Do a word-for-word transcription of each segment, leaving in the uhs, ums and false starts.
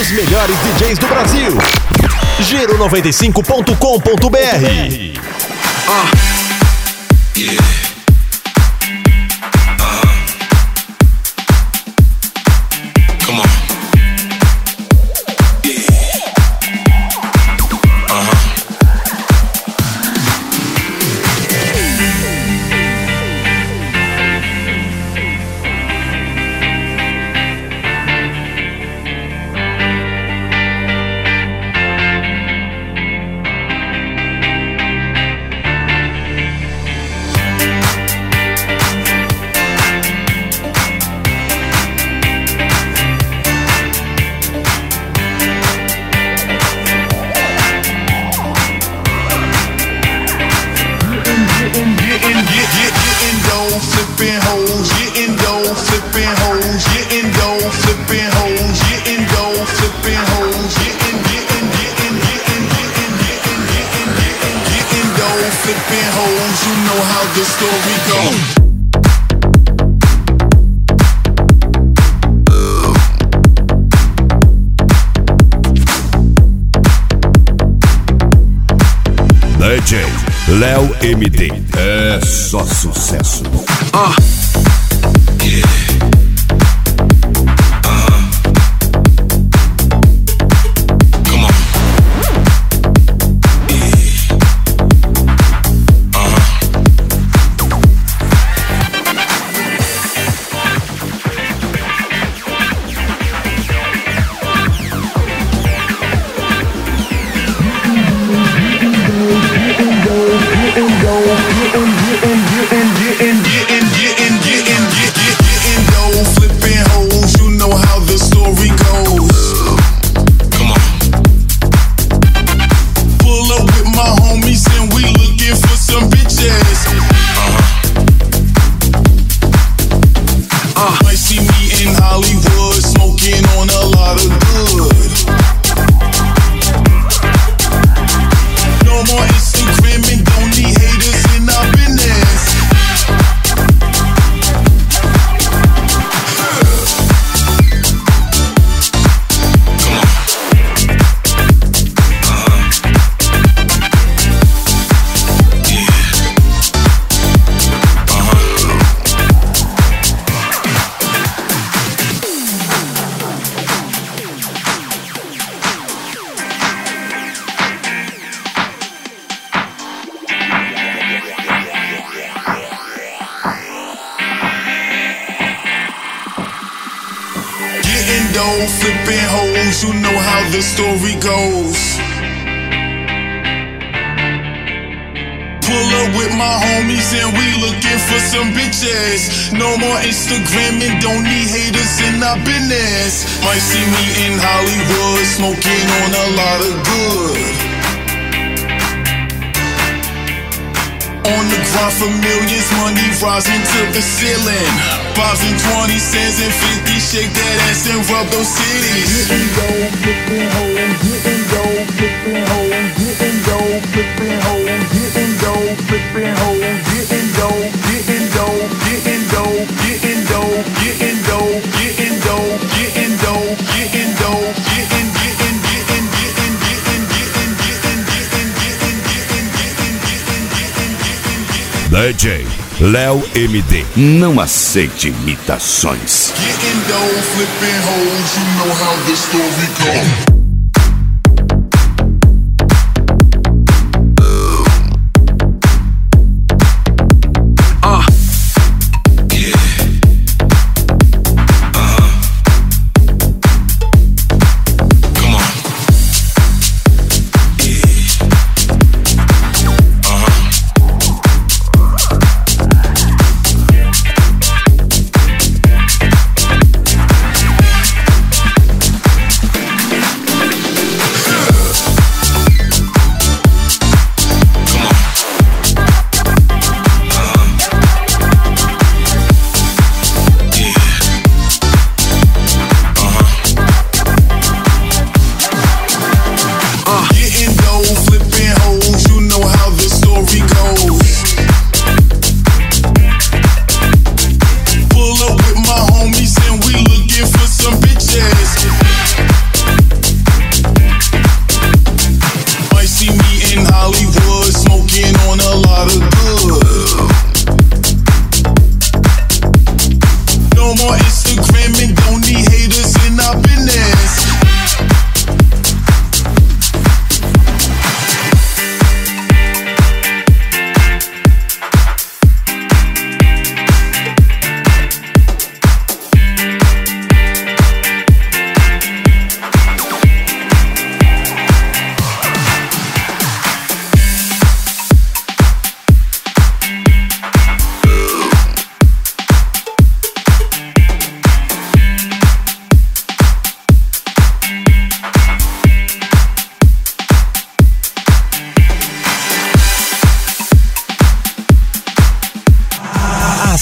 Os melhores D Js do Brasil. Giro noventa e cinco ponto com ponto b r. Uh, yeah. D J Léo M D, é só sucesso. Uh, yeah. Flipping hoes, you know how the story goes. Pull up with my homies and we looking for some bitches. No more Instagram and don't need haters in our business. Might see me in Hollywood smoking on a lot of good. On the grind for millions, money rising to the ceiling. Fives and twenty cents and fifty, shake that ass and rub those titties. Getting dough, flipping hoes, getting dough, flipping hoes, getting dough, flipping hoes, getting dough, flipping hoes, getting dough, getting dough, getting dough, getting dough, getting dough, getting dough, getting dough, getting dough, getting getting getting getting getting getting getting getting getting getting D J Léo M D, não aceite imitações. Getting dough, flipping hoes, you know how the story goes.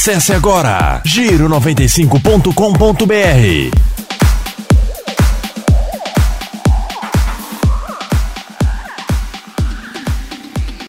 Acesse agora giro noventa e cinco ponto com ponto br.